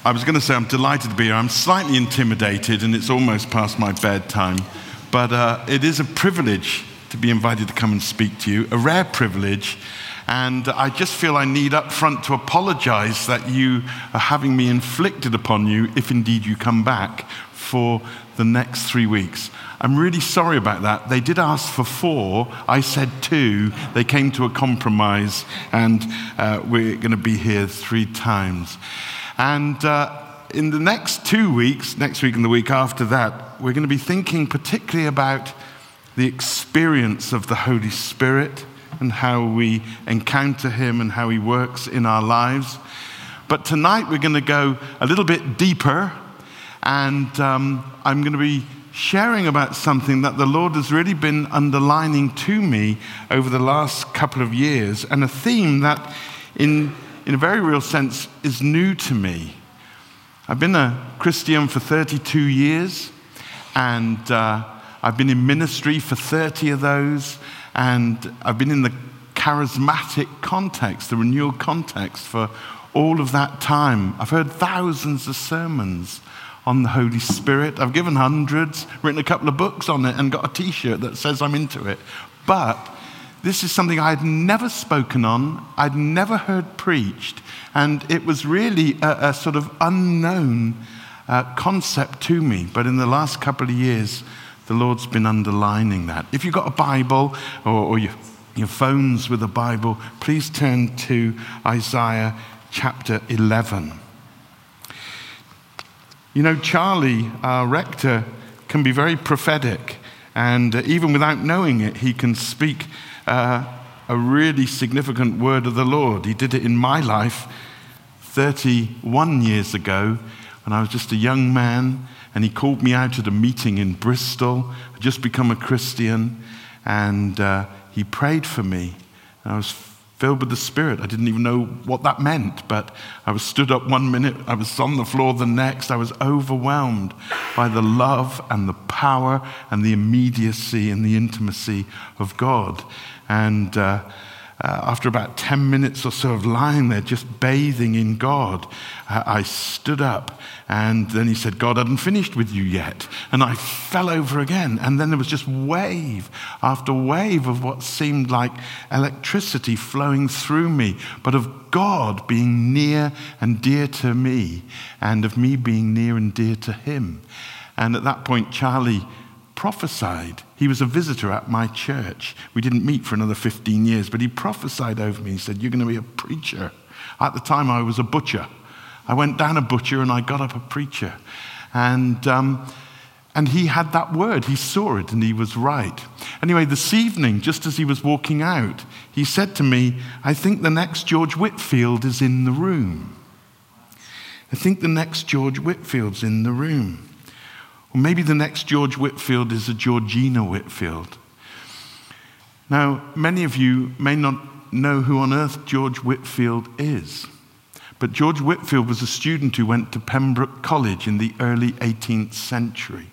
I was going to say I'm delighted to be here. I'm slightly intimidated and it's almost past my bedtime, but it is a privilege to be invited to come and speak to you, a rare privilege, and I just feel I need up front to apologize that you are having me inflicted upon you if indeed you come back for the next 3 weeks. I'm really sorry about that. They did ask for 4. I said 2. They came to a compromise, and we're going to be here 3 times. And in the next 2 weeks, next week and the week after that, we're going to be thinking particularly about the experience of the Holy Spirit and how we encounter him and how he works in our lives. But tonight we're going to go a little bit deeper, and I'm going to be sharing about something that the Lord has really been underlining to me over the last couple of years, and a theme that in a very real sense is new to me. I've been a Christian for 32 years, and I've been in ministry for 30 of those, and I've been in the charismatic context, the renewal context, for all of that time. I've heard thousands of sermons on the Holy Spirit. I've given hundreds, written a couple of books on it, and got a t-shirt that says I'm into it. But this is something I'd never spoken on, I'd never heard preached, and it was really a sort of unknown concept to me. But in the last couple of years, the Lord's been underlining that. If you've got a Bible or your phones with a Bible, please turn to Isaiah chapter 11. You know, Charlie, our rector, can be very prophetic, and even without knowing it, he can speak a really significant word of the Lord. He did it in my life 31 years ago when I was just a young man, and he called me out at a meeting in Bristol. I'd just become a Christian, and he prayed for me. I was filled with the Spirit. I didn't even know what that meant, but I was stood up 1 minute, I was on the floor the next. I was overwhelmed by the love and the power and the immediacy and the intimacy of God. And after about 10 minutes or so of lying there, just bathing in God, I stood up, and then he said, "God hadn't finished with you yet." And I fell over again. And then there was just wave after wave of what seemed like electricity flowing through me, but of God being near and dear to me, and of me being near and dear to him. And at that point, Charlie prophesied. He was a visitor at my church. We didn't meet for another 15 years, but he prophesied over me. He said, "You're going to be a preacher." At the time, I was a butcher. I went down a butcher and I got up a preacher. And he had that word. He saw it and he was right. Anyway, this evening, just as he was walking out, he said to me, "I think the next George Whitefield is in the room. I think the next George Whitefield's in the room. Or maybe the next George Whitefield is a Georgina Whitefield." Now, many of you may not know who on earth George Whitefield is, but George Whitefield was a student who went to Pembroke College in the early 18th century.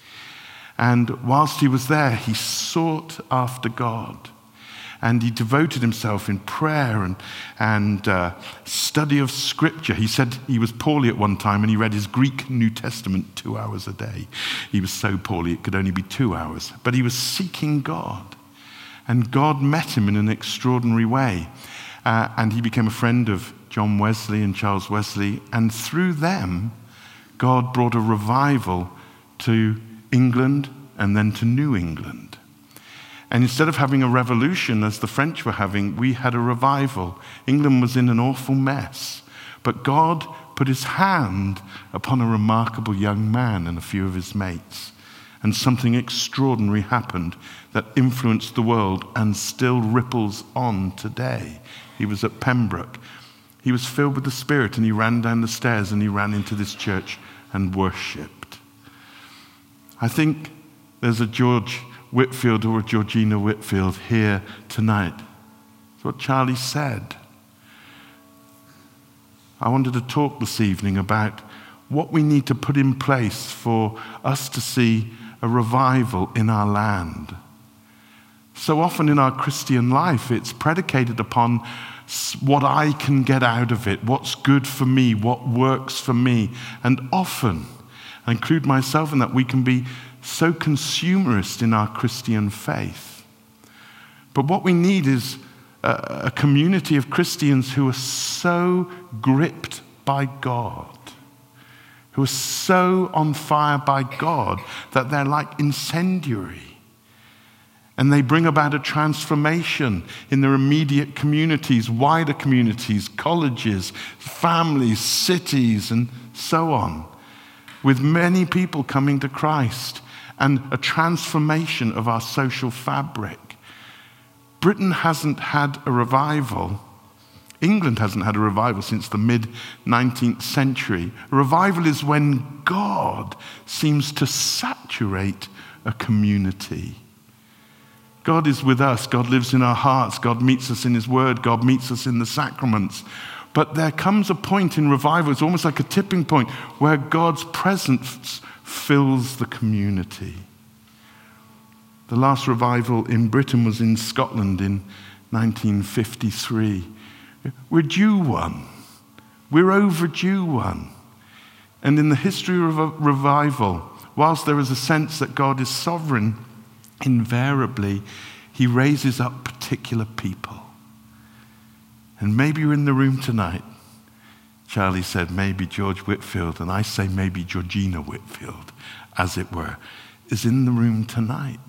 And whilst he was there, he sought after God. And he devoted himself in prayer and study of Scripture. He said he was poorly at one time, and he read his Greek New Testament 2 hours a day. He was so poorly it could only be 2 hours. But he was seeking God. And God met him in an extraordinary way. And he became a friend of John Wesley and Charles Wesley. And through them, God brought a revival to England and then to New England. And instead of having a revolution, as the French were having, we had a revival. England was in an awful mess. But God put his hand upon a remarkable young man and a few of his mates. And something extraordinary happened that influenced the world and still ripples on today. He was at Pembroke. He was filled with the Spirit, and he ran down the stairs and he ran into this church and worshipped. I think there's a George Whitefield or a Georgina Whitefield here tonight. That's what Charlie said. I wanted to talk this evening about what we need to put in place for us to see a revival in our land. So often in our Christian life, it's predicated upon what I can get out of it, what's good for me, what works for me. And often, I include myself in that, we can be so consumerist in our Christian faith. But what we need is a community of Christians who are so gripped by God, who are so on fire by God that they're like incendiary. And they bring about a transformation in their immediate communities, wider communities, colleges, families, cities, and so on, with many people coming to Christ and a transformation of our social fabric. Britain hasn't had a revival. England hasn't had a revival since the mid-19th century. A revival is when God seems to saturate a community. God is with us. God lives in our hearts. God meets us in his word. God meets us in the sacraments. But there comes a point in revival, it's almost like a tipping point, where God's presence fills the community. The last revival in Britain was in Scotland in 1953. We're due one. We're overdue one. And in the history of a revival, whilst there is a sense that God is sovereign, invariably, he raises up particular people. And maybe you're in the room tonight. Charlie said maybe George Whitfield, and I say maybe Georgina Whitfield, as it were, is in the room tonight.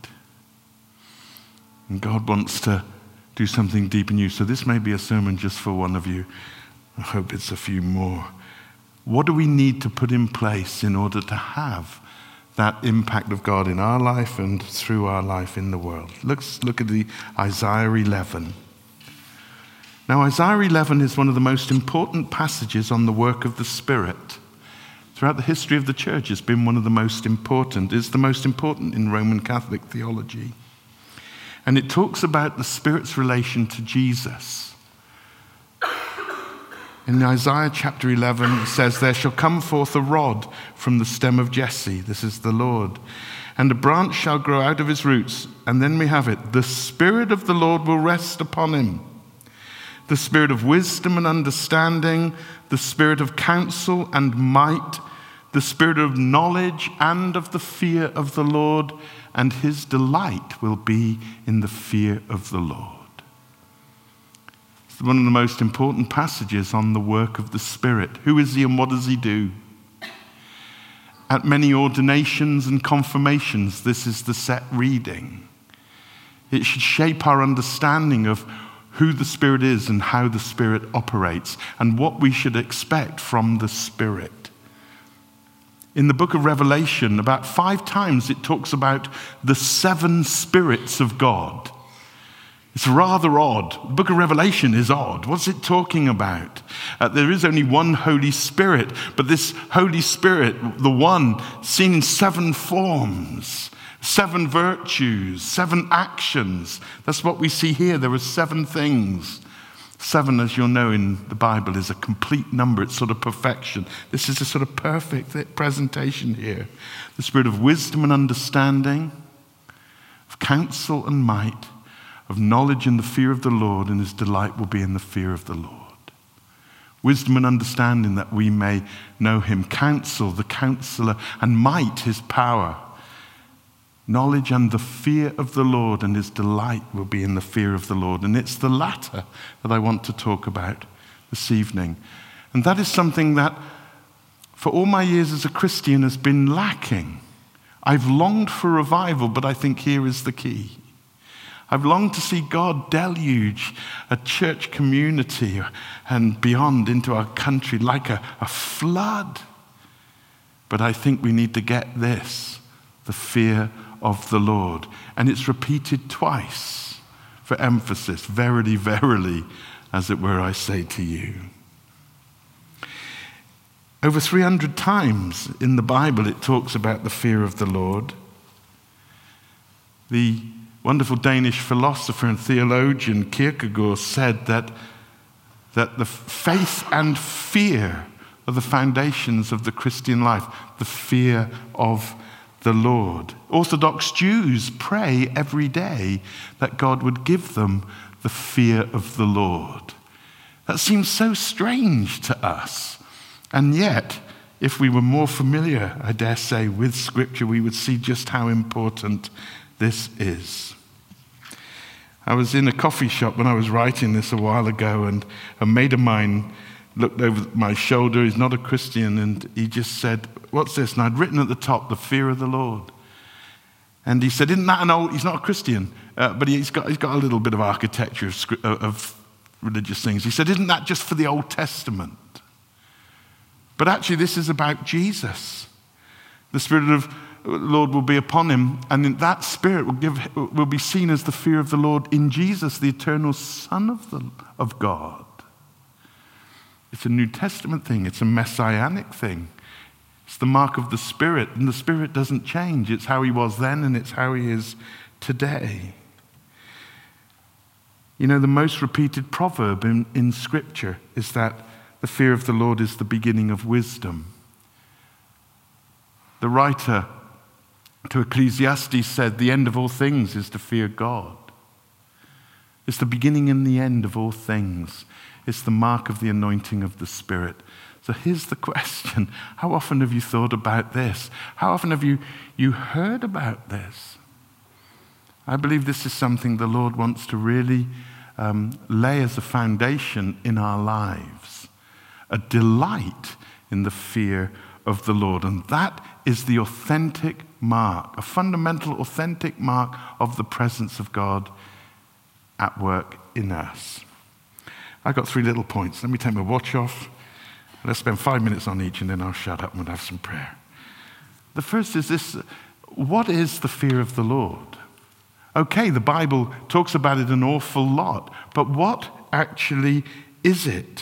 And God wants to do something deep in you. So this may be a sermon just for one of you. I hope it's a few more. What do we need to put in place in order to have that impact of God in our life and through our life in the world? Let's look at the Isaiah 11. Now, Isaiah 11 is one of the most important passages on the work of the Spirit. Throughout the history of the church, it's been one of the most important. It's the most important in Roman Catholic theology. And it talks about the Spirit's relation to Jesus. In Isaiah chapter 11, it says, "There shall come forth a rod from the stem of Jesse," this is the Lord, "and a branch shall grow out of his roots." And then we have it, "The Spirit of the Lord will rest upon him. The Spirit of wisdom and understanding, the Spirit of counsel and might, the Spirit of knowledge and of the fear of the Lord, and his delight will be in the fear of the Lord." It's one of the most important passages on the work of the Spirit. Who is he and what does he do? At many ordinations and confirmations, this is the set reading. It should shape our understanding of who the Spirit is and how the Spirit operates and what we should expect from the Spirit. In the book of Revelation, about 5 times it talks about the 7 spirits of God. It's rather odd. The book of Revelation is odd. What's it talking about? There is only one Holy Spirit, but this Holy Spirit, the one, seen in 7 forms, 7 virtues, 7 actions. That's what we see here. There are 7 things. 7, as you'll know in the Bible, is a complete number. It's sort of perfection. This is a sort of perfect presentation here. The Spirit of wisdom and understanding, of counsel and might, of knowledge and the fear of the Lord, and his delight will be in the fear of the Lord. Wisdom and understanding that we may know him. Counsel, the counselor, and might, his power. Knowledge and the fear of the Lord, and his delight will be in the fear of the Lord. And it's the latter that I want to talk about this evening. And that is something that, for all my years as a Christian, has been lacking. I've longed for revival, but I think here is the key. I've longed to see God deluge a church community and beyond into our country like a flood. But I think we need to get this, the fear of the Lord. And it's repeated twice for emphasis. Verily, verily, as it were, I say to you. Over 300 times in the Bible it talks about the fear of the Lord. The wonderful Danish philosopher and theologian Kierkegaard said that the faith and fear are the foundations of the Christian life, the fear of the Lord. Orthodox Jews pray every day that God would give them the fear of the Lord. That seems so strange to us. And yet, if we were more familiar, I dare say, with Scripture, we would see just how important this is. I was in a coffee shop when I was writing this a while ago, and a mate of mine looked over my shoulder. He's not a Christian, and he just said, "What's this?" And I'd written at the top, "The fear of the Lord." And he said, "Isn't that an old..." He's not a Christian, but he's got a little bit of architecture of religious things. He said, "Isn't that just for the Old Testament?" But actually, this is about Jesus. The Spirit of the Lord will be upon him, and in that Spirit will be seen as the fear of the Lord in Jesus, the eternal Son of God. It's a New Testament thing. It's a messianic thing. It's the mark of the Spirit, and the Spirit doesn't change. It's how he was then, and it's how he is today. You know, the most repeated proverb in Scripture is that the fear of the Lord is the beginning of wisdom. The writer to Ecclesiastes said, "The end of all things is to fear God." It's the beginning and the end of all things. It's the mark of the anointing of the Spirit. So here's the question. How often have you thought about this? How often have you heard about this? I believe this is something the Lord wants to really lay as a foundation in our lives. A delight in the fear of the Lord. And that is the authentic mark, a fundamental authentic mark of the presence of God at work in us. I've got 3 little points. Let me take my watch off. Let's spend 5 minutes on each, and then I'll shut up and we'll have some prayer. The first is this: what is the fear of the Lord? Okay, the Bible talks about it an awful lot, but what actually is it?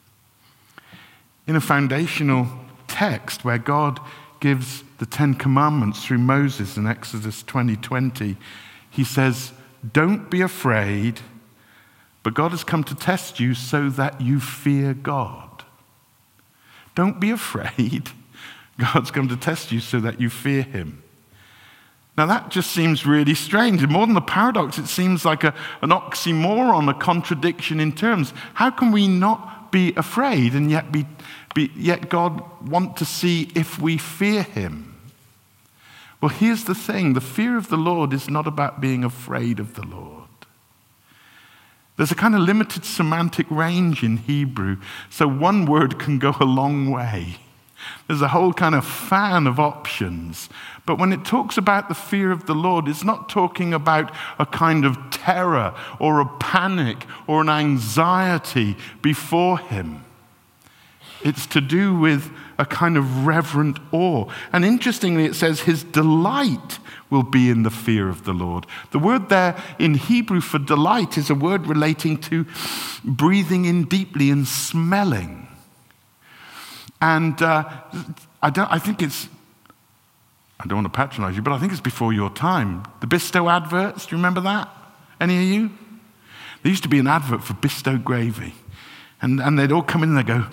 In a foundational text where God gives the 10 Commandments through Moses in Exodus 20:20, he says, "Don't be afraid, but God has come to test you so that you fear God." Don't be afraid. God's come to test you so that you fear him. Now that just seems really strange. More than a paradox, it seems like an oxymoron, a contradiction in terms. How can we not be afraid and yet God want to see if we fear him? Well, here's the thing. The fear of the Lord is not about being afraid of the Lord. There's a kind of limited semantic range in Hebrew, so one word can go a long way. There's a whole kind of fan of options. But when it talks about the fear of the Lord, it's not talking about a kind of terror or a panic or an anxiety before him. It's to do with a kind of reverent awe. And interestingly, it says his delight will be in the fear of the Lord. The word there in Hebrew for delight is a word relating to breathing in deeply and smelling. And I don't want to patronize you, but I think it's before your time. The Bisto adverts, do you remember that? Any of you? There used to be an advert for Bisto gravy. And they'd all come in and they'd go,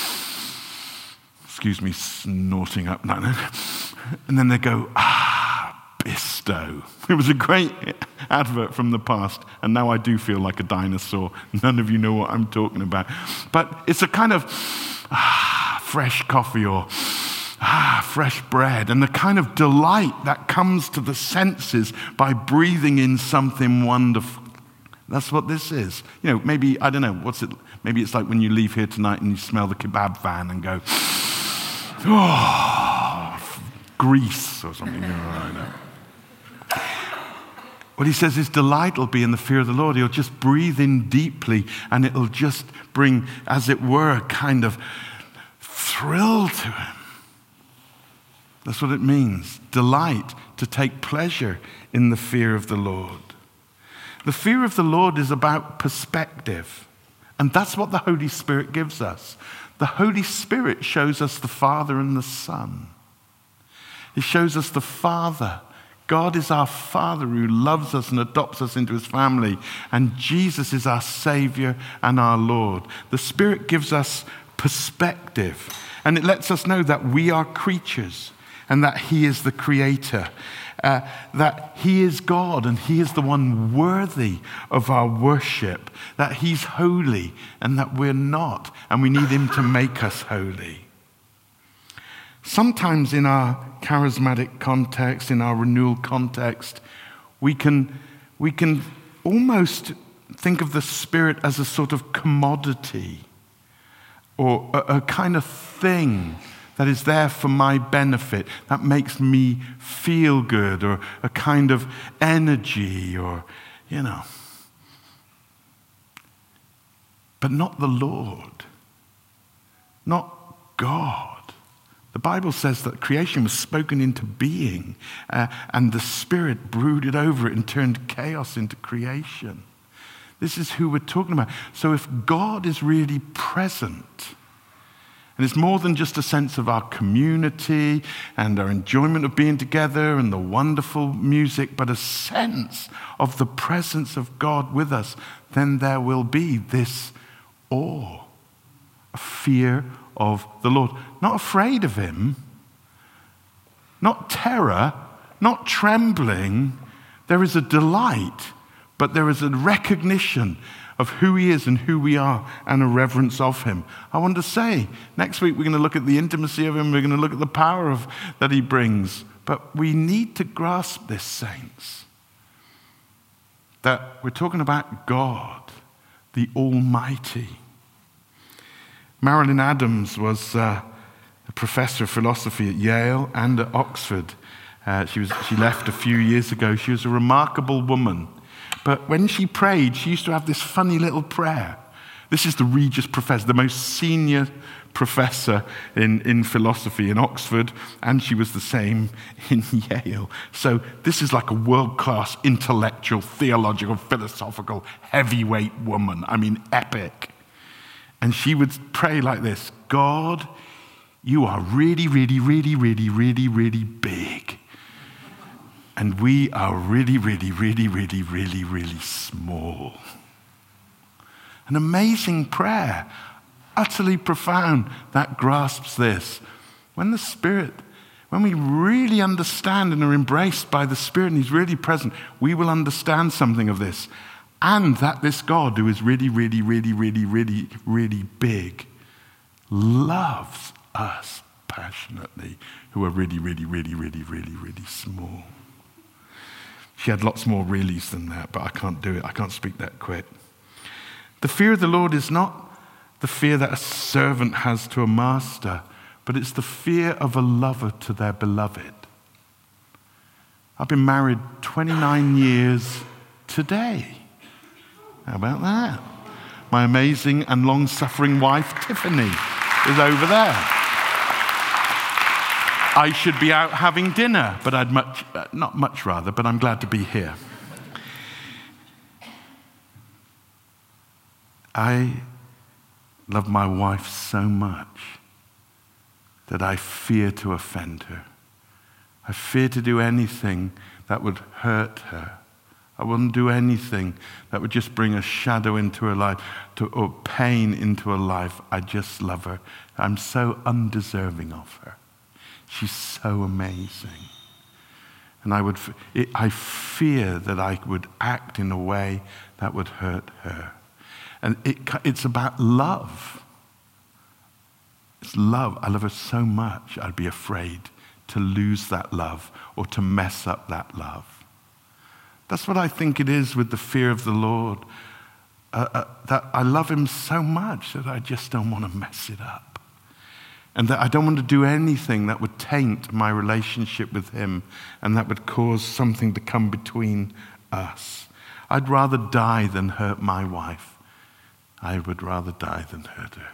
excuse me, snorting up. And then they'd go, Bisto. It was a great advert from the past, and now I do feel like a dinosaur. None of you know what I'm talking about. But it's a kind of fresh coffee or fresh bread, and the kind of delight that comes to the senses by breathing in something wonderful. That's what this is. You know, maybe, I don't know, what's it? Maybe it's like when you leave here tonight and you smell the kebab van and go, oh, grease or something. I know. What he says, his delight will be in the fear of the Lord. He'll just breathe in deeply, and it'll just bring, as it were, a kind of thrill to him. That's what it means. Delight, to take pleasure in the fear of the Lord. The fear of the Lord is about perspective. And that's what the Holy Spirit gives us. The Holy Spirit shows us the Father and the Son. He shows us the Father. God is our Father who loves us and adopts us into his family. And Jesus is our Savior and our Lord. The Spirit gives us perspective. And it lets us know that we are creatures and that he is the creator. that he is God and he is the one worthy of our worship, that he's holy and that we're not, and we need him to make us holy. Sometimes in our charismatic context, in our renewal context, we can almost think of the Spirit as a sort of commodity or a kind of thing that is there for my benefit, that makes me feel good, or a kind of energy, or, But not the Lord, not God. The Bible says that creation was spoken into being, and the Spirit brooded over it and turned chaos into creation. This is who we're talking about. So if God is really present, and it's more than just a sense of our community and our enjoyment of being together and the wonderful music, but a sense of the presence of God with us, then there will be this awe, a fear of the Lord. Not afraid of him, not terror, not trembling. There is a delight, but there is a recognition of who he is and who we are, and a reverence of him. I want to say, next week we're going to look at the intimacy of him, we're going to look at the power that he brings. But we need to grasp this, saints, that we're talking about God, the Almighty. Marilyn Adams was a professor of philosophy at Yale and at Oxford. She left a few years ago. She was a remarkable woman. But when she prayed, she used to have this funny little prayer. This is the Regius Professor, the most senior professor in philosophy in Oxford, and she was the same in Yale. So this is like a world-class intellectual, theological, philosophical, heavyweight woman. I mean, epic. And she would pray like this: God, you are really, really, really, really, really, really big. And we are really, really, really, really, really, really small. An amazing prayer, utterly profound, that grasps this. When we really understand and are embraced by the Spirit and he's really present, we will understand something of this. And that this God, who is really, really, really, really, really, really big, loves us passionately, who are really, really, really, really, really, really small. She had lots more reallys than that, but I can't do it. I can't speak that quick. The fear of the Lord is not the fear that a servant has to a master, but it's the fear of a lover to their beloved. I've been married 29 years today. How about that? My amazing and long-suffering wife, Tiffany, is over there. I should be out having dinner, but not much rather, but I'm glad to be here. I love my wife so much that I fear to offend her. I fear to do anything that would hurt her. I wouldn't do anything that would just bring a shadow into her life or pain into her life. I just love her. I'm so undeserving of her. She's so amazing. And I fear that I would act in a way that would hurt her. And it's about love. It's love. I love her so much, I'd be afraid to lose that love or to mess up that love. That's what I think it is with the fear of the Lord. That I love him so much that I just don't want to mess it up. And that I don't want to do anything that would taint my relationship with him and that would cause something to come between us. I'd rather die than hurt my wife. I would rather die than hurt her.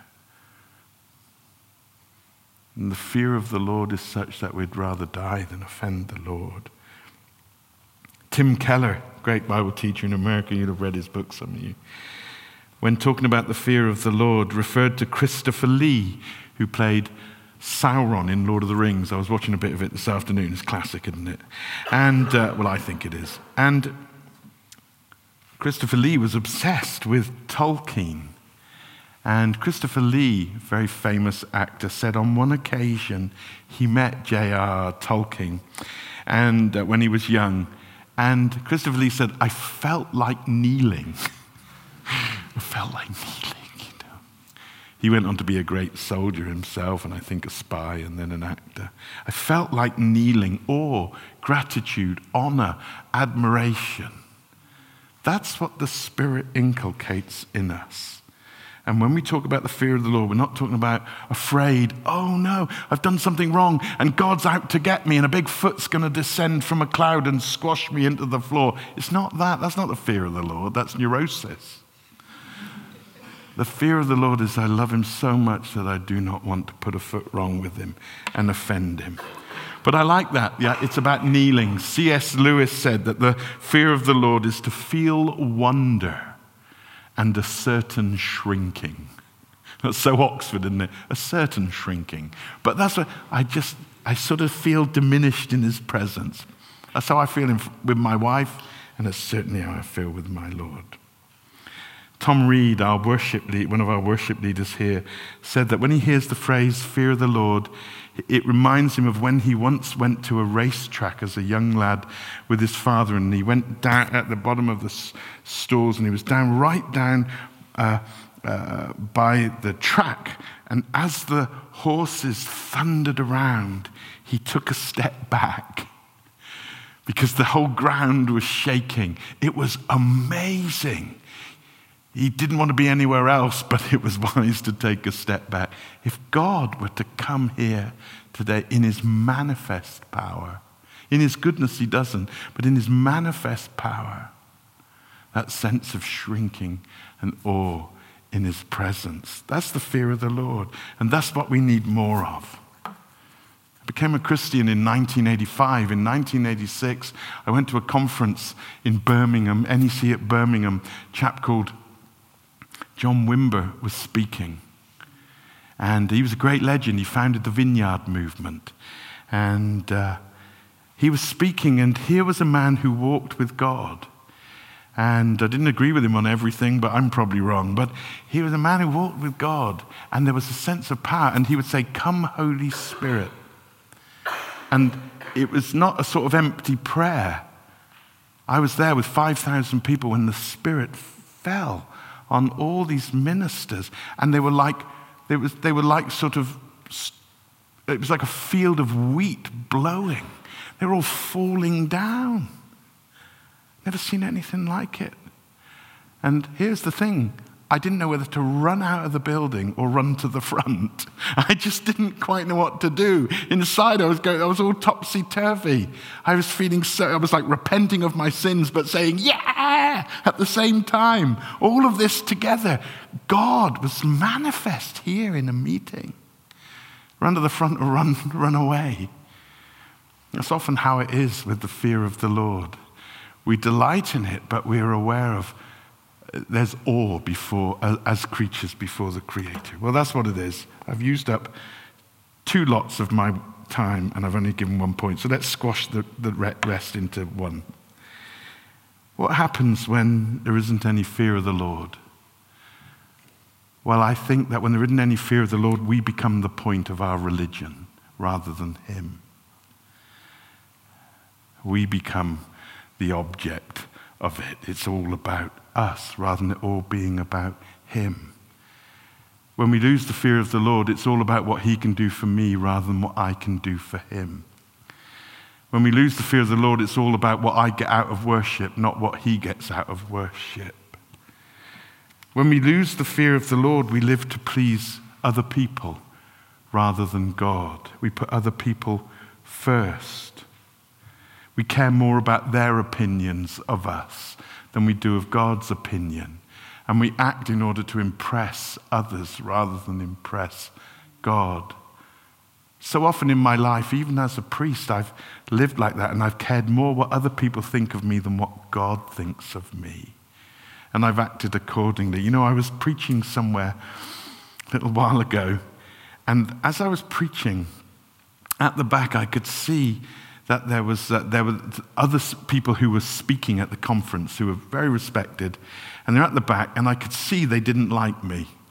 And the fear of the Lord is such that we'd rather die than offend the Lord. Tim Keller, great Bible teacher in America, you'd have read his book, some of you, when talking about the fear of the Lord, referred to Christopher Lee, who played Sauron in Lord of the Rings. I was watching a bit of it this afternoon. It's classic, isn't it? And, well, I think it is. And Christopher Lee was obsessed with Tolkien. And Christopher Lee, a very famous actor, said on one occasion he met J.R.R. Tolkien and when he was young. And Christopher Lee said, I felt like kneeling. I felt like kneeling, you know. He went on to be a great soldier himself, and I think a spy and then an actor. I felt like kneeling, awe, gratitude, honor, admiration. That's what the Spirit inculcates in us. And when we talk about the fear of the Lord, we're not talking about afraid, oh no, I've done something wrong and God's out to get me and a big foot's going to descend from a cloud and squash me into the floor. It's not that. That's not the fear of the Lord. That's neurosis. The fear of the Lord is I love him so much that I do not want to put a foot wrong with him and offend him. But I like that. Yeah, it's about kneeling. C.S. Lewis said that the fear of the Lord is to feel wonder and a certain shrinking. That's so Oxford, isn't it? A certain shrinking. But that's what I sort of feel diminished in his presence. That's how I feel with my wife, and that's certainly how I feel with my Lord. Tom Reed, one of our worship leaders here, said that when he hears the phrase, fear of the Lord, it reminds him of when he once went to a racetrack as a young lad with his father, and he went down at the bottom of the stalls, and he was right down by the track, and as the horses thundered around, he took a step back because the whole ground was shaking. It was amazing. He didn't want to be anywhere else, but it was wise to take a step back. If God were to come here today in his manifest power, in his goodness he doesn't, but in his manifest power, that sense of shrinking and awe in his presence, that's the fear of the Lord, and that's what we need more of. I became a Christian in 1985. In 1986, I went to a conference in Birmingham, NEC at Birmingham. A chap called John Wimber was speaking. And he was a great legend. He founded the Vineyard movement. And he was speaking, and here was a man who walked with God. And I didn't agree with him on everything, but I'm probably wrong. But he was a man who walked with God, and there was a sense of power. And he would say, "Come, Holy Spirit." And it was not a sort of empty prayer. I was there with 5,000 people when the Spirit fell on all these ministers, and it was like a field of wheat blowing. They were all falling down. Never seen anything like it. And here's the thing. I didn't know whether to run out of the building or run to the front. I just didn't quite know what to do. Inside, I was all topsy-turvy. I was like repenting of my sins, but saying, yeah, at the same time. All of this together. God was manifest here in a meeting. Run to the front or run away. That's often how it is with the fear of the Lord. We delight in it, but we are aware of there's awe as creatures before the Creator. Well, that's what it is. I've used up 2 lots of my time, and I've only given 1 point. So let's squash the rest into one. What happens when there isn't any fear of the Lord? Well, I think that when there isn't any fear of the Lord, we become the point of our religion rather than him. We become the object of it. It's all about us rather than it all being about him. When we lose the fear of the Lord, it's all about what he can do for me rather than what I can do for him. When we lose the fear of the Lord, it's all about what I get out of worship, not what he gets out of worship. When we lose the fear of the Lord, we live to please other people rather than God. We put other people first. We care more about their opinions of us than we do of God's opinion. And we act in order to impress others rather than impress God. So often in my life, even as a priest, I've lived like that, and I've cared more what other people think of me than what God thinks of me. And I've acted accordingly. You know, I was preaching somewhere a little while ago, and as I was preaching, at the back I could see that there were other people who were speaking at the conference who were very respected, and they're at the back, and I could see they didn't like me.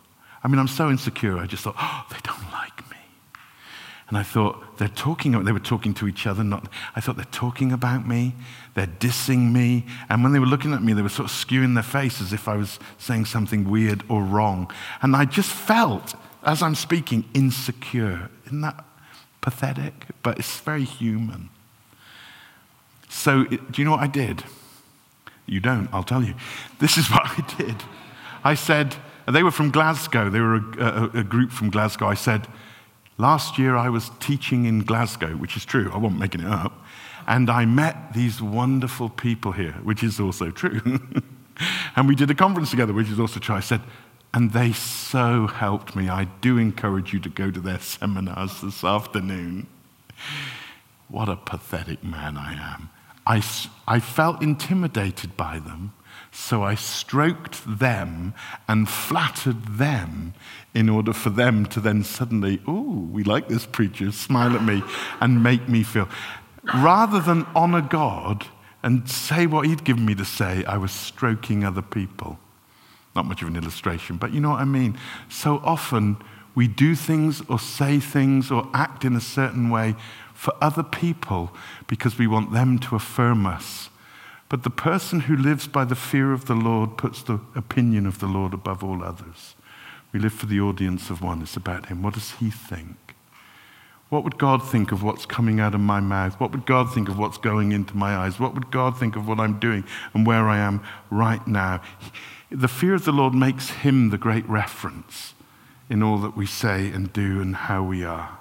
I mean, I'm so insecure. I just thought, oh, they don't like me. And I thought, they were talking to each other. I thought, they're talking about me. They're dissing me. And when they were looking at me, they were sort of skewing their face as if I was saying something weird or wrong. And I just felt, as I'm speaking, insecure. Isn't that pathetic? But it's very human. So, do you know what I did? You don't, I'll tell you. This is what I did. I said, they were from Glasgow. They were a group from Glasgow. I said, last year I was teaching in Glasgow, which is true. I wasn't making it up. And I met these wonderful people here, which is also true. And we did a conference together, which is also true. I said, and they so helped me. I do encourage you to go to their seminars this afternoon. What a pathetic man I am. I felt intimidated by them, so I stroked them and flattered them in order for them to then suddenly, ooh, we like this preacher, smile at me and make me feel. Rather than honor God and say what he'd given me to say, I was stroking other people. Not much of an illustration, but you know what I mean. So often we do things or say things or act in a certain way for other people because we want them to affirm us. But the person who lives by the fear of the Lord puts the opinion of the Lord above all others. We live for the audience of one. It's about him. What does he think? What would God think of what's coming out of my mouth? What would God think of what's going into my eyes? What would God think of what I'm doing and where I am right now? The fear of the Lord makes him the great reference in all that we say and do and how we are.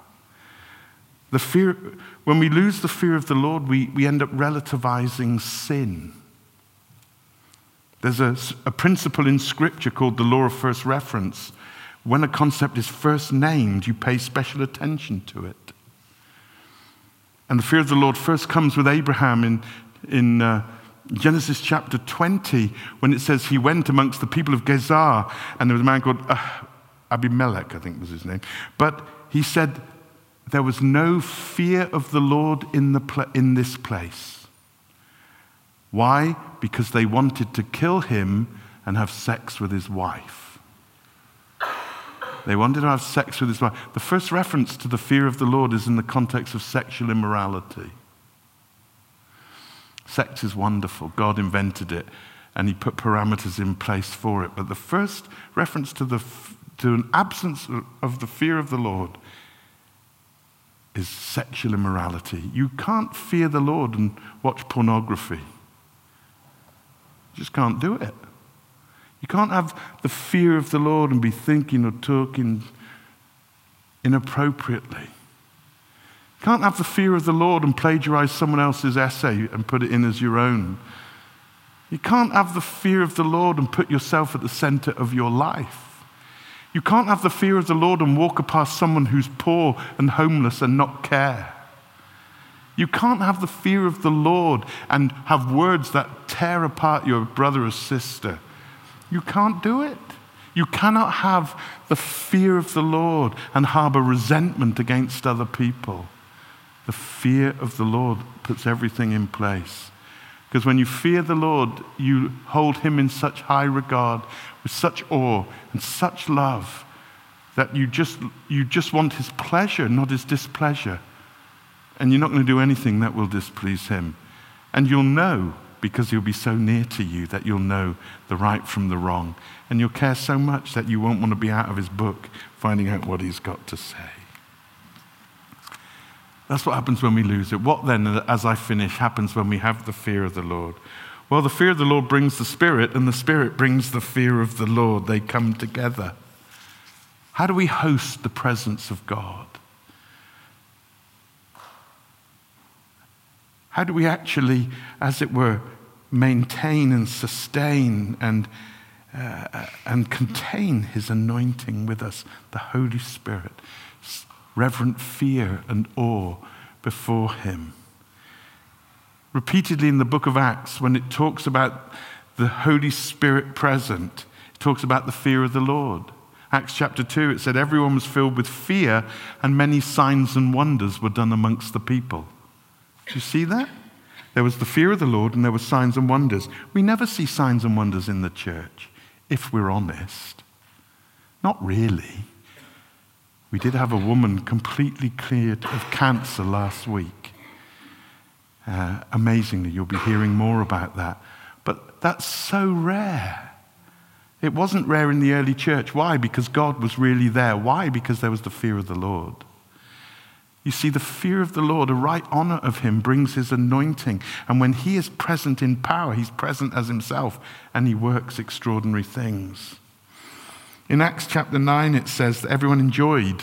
When we lose the fear of the Lord, we end up relativizing sin. There's a principle in Scripture called the law of first reference. When a concept is first named, you pay special attention to it. And the fear of the Lord first comes with Abraham in Genesis chapter 20, when it says he went amongst the people of Gezer, and there was a man called Abimelech, I think was his name. But he said, there was no fear of the Lord in this place. Why? Because they wanted to kill him and have sex with his wife. They wanted to have sex with his wife. The first reference to the fear of the Lord is in the context of sexual immorality. Sex is wonderful. God invented it, and he put parameters in place for it. But the first reference to an absence of the fear of the Lord is sexual immorality. You can't fear the Lord and watch pornography. You just can't do it. You can't have the fear of the Lord and be thinking or talking inappropriately. You can't have the fear of the Lord and plagiarize someone else's essay and put it in as your own. You can't have the fear of the Lord and put yourself at the center of your life. You can't have the fear of the Lord and walk past someone who's poor and homeless and not care. You can't have the fear of the Lord and have words that tear apart your brother or sister. You can't do it. You cannot have the fear of the Lord and harbor resentment against other people. The fear of the Lord puts everything in place. Because when you fear the Lord, you hold him in such high regard, with such awe and such love, that you just want his pleasure, not his displeasure. And you're not going to do anything that will displease him. And you'll know, because he'll be so near to you, that you'll know the right from the wrong. And you'll care so much that you won't want to be out of his book finding out what he's got to say. That's what happens when we lose it. What then, as I finish, happens when we have the fear of the Lord? Well, the fear of the Lord brings the Spirit, and the Spirit brings the fear of the Lord. They come together. How do we host the presence of God? How do we actually, as it were, maintain and sustain and contain his anointing with us, the Holy Spirit? Reverent fear and awe before him. Repeatedly in the book of Acts, when it talks about the Holy Spirit present, it talks about the fear of the Lord. Acts chapter 2, it said everyone was filled with fear and many signs and wonders were done amongst the people. Do you see that? There was the fear of the Lord and there were signs and wonders. We never see signs and wonders in the church, if we're honest. Not really. We did have a woman completely cleared of cancer last week. Amazingly, you'll be hearing more about that. But that's so rare. It wasn't rare in the early church. Why? Because God was really there. Why? Because there was the fear of the Lord. You see, the fear of the Lord, a right honor of him, brings his anointing. And when he is present in power, he's present as himself, and he works extraordinary things. In Acts chapter 9, it says that everyone enjoyed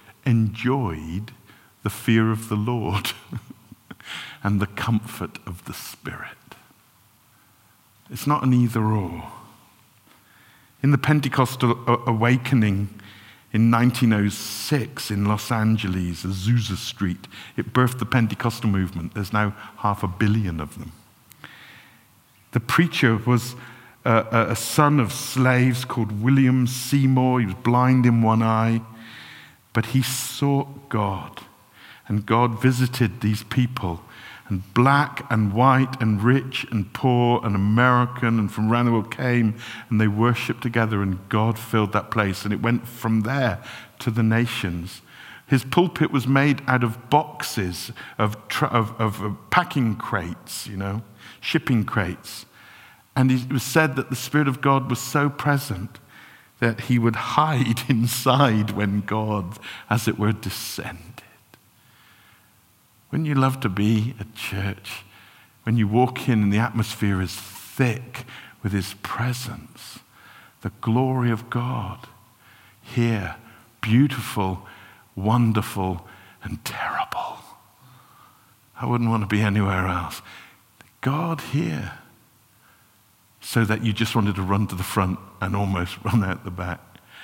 the fear of the Lord and the comfort of the Spirit. It's not an either or. In the Pentecostal awakening in 1906 in Los Angeles, Azusa Street, it birthed the Pentecostal movement. There's now 500 million of them. The preacher was a son of slaves called William Seymour. He was blind in one eye, but he sought God, and God visited these people, and black and white and rich and poor and American and from around the world came, and they worshiped together, and God filled that place, and it went from there to the nations. His pulpit was made out of boxes of packing crates, shipping crates. And it was said that the Spirit of God was so present that he would hide inside when God, as it were, descended. Wouldn't you love to be at church when you walk in and the atmosphere is thick with his presence, the glory of God here, beautiful, wonderful, and terrible. I wouldn't want to be anywhere else. God here. So that you just wanted to run to the front and almost run out the back.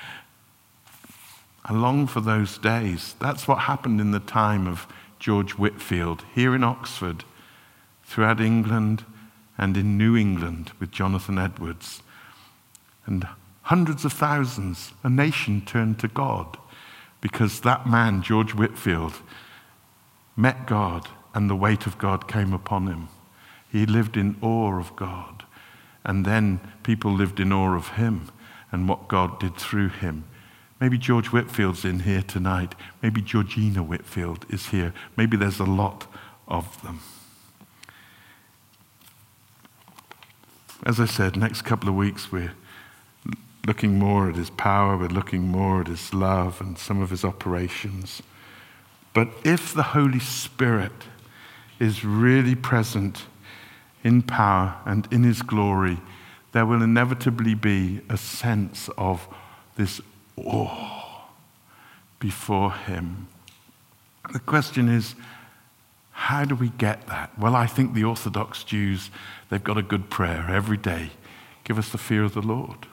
I long for those days. That's what happened in the time of George Whitefield, here in Oxford, throughout England and in New England with Jonathan Edwards. And hundreds of thousands, a nation turned to God because that man, George Whitefield, met God and the weight of God came upon him. He lived in awe of God. And then people lived in awe of him and what God did through him. Maybe George Whitefield's in here tonight. Maybe Georgina Whitefield is here. Maybe there's a lot of them. As I said, next couple of weeks we're looking more at his power, we're looking more at his love and some of his operations. But if the Holy Spirit is really present in power and in his glory, there will inevitably be a sense of this awe before him. The question is, how do we get that? Well, I think the Orthodox Jews, they've got a good prayer every day. Give us the fear of the Lord.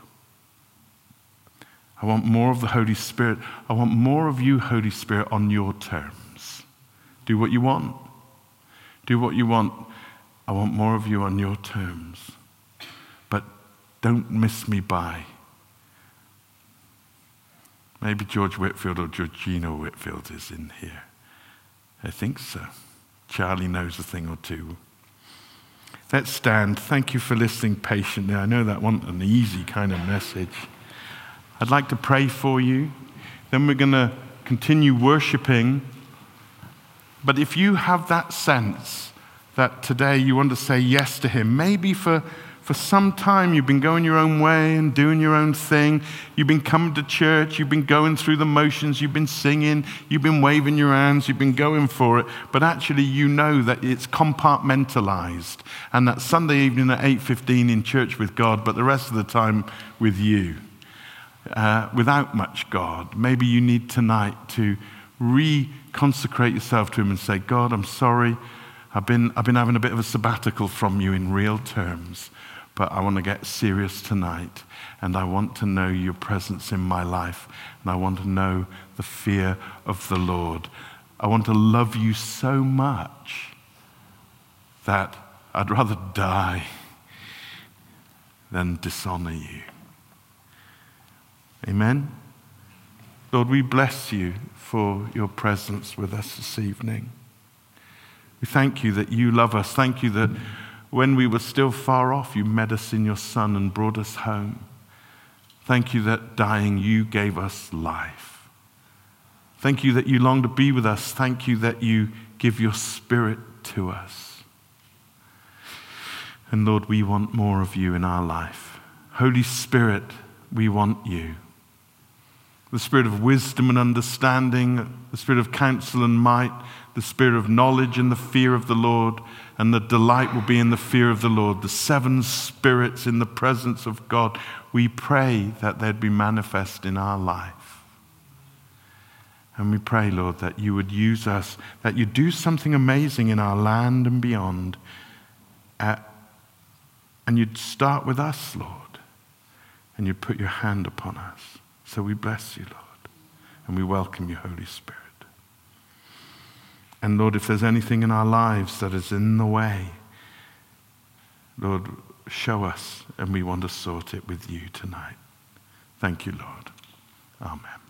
I want more of the Holy Spirit. I want more of you, Holy Spirit, on your terms. Do what you want. Do what you want. I want more of you on your terms. But don't miss me by. Maybe George Whitefield or Georgina Whitefield is in here. I think so. Charlie knows a thing or two. Let's stand. Thank you for listening patiently. I know that wasn't an easy kind of message. I'd like to pray for you. Then we're going to continue worshiping. But if you have that sense that today you want to say yes to him, maybe for some time you've been going your own way and doing your own thing. You've been coming to church, you've been going through the motions, you've been singing, you've been waving your hands, you've been going for it, but actually you know that it's compartmentalized and that Sunday evening at 8:15 in church with God, but the rest of the time with you, without much God. Maybe you need tonight to reconsecrate yourself to him and say, God, I'm sorry. I've been having a bit of a sabbatical from you in real terms, but I want to get serious tonight, and I want to know your presence in my life, and I want to know the fear of the Lord. I want to love you so much that I'd rather die than dishonor you. Amen? Lord, we bless you for your presence with us this evening. We thank you that you love us. Thank you that when we were still far off, you met us in your Son and brought us home. Thank you that dying, you gave us life. Thank you that you long to be with us. Thank you that you give your Spirit to us. And Lord, we want more of you in our life. Holy Spirit, we want you. The Spirit of wisdom and understanding, the Spirit of counsel and might, the Spirit of knowledge and the fear of the Lord, and the delight will be in the fear of the Lord. The 7 spirits in the presence of God. We pray that they'd be manifest in our life. And we pray, Lord, that you would use us, that you'd do something amazing in our land and beyond. And you'd start with us, Lord, and you'd put your hand upon us. So we bless you, Lord, and we welcome you, Holy Spirit. And Lord, if there's anything in our lives that is in the way, Lord, show us, and we want to sort it with you tonight. Thank you, Lord. Amen.